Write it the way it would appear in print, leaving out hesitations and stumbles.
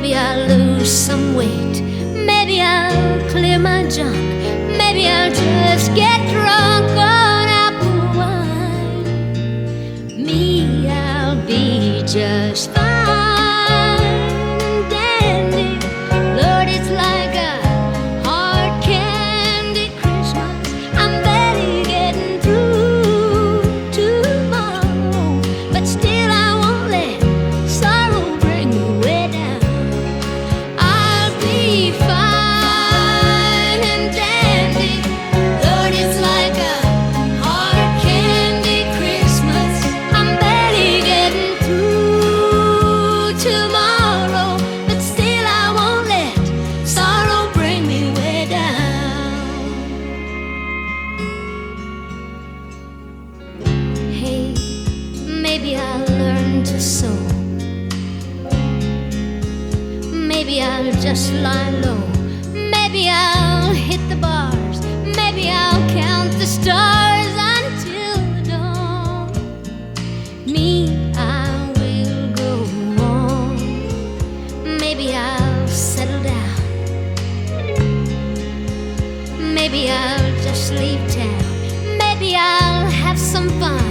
Maybe I'll lose some weight. Maybe I'll clear my junk. Maybe I'll just get drunk on apple wine. Me, I'll be just fine and dandy. Lord, it's like a hard candy Christmas. I'm barely getting through tomorrow, but still I won't let sorrow bring me way down. I'll be fine and dandy. Lord, it's like a hard candy Christmas. I'm barely getting through tomorrow, but still I won't let sorrow bring me way down. Hey, maybe I'll learn to sew. Maybe I'll just lie low. Maybe I'll hit the bars. Maybe I'll count the stars until dawn. Me, I will go on. Maybe I'll settle down. Maybe I'll just leave town. Maybe I'll have some fun.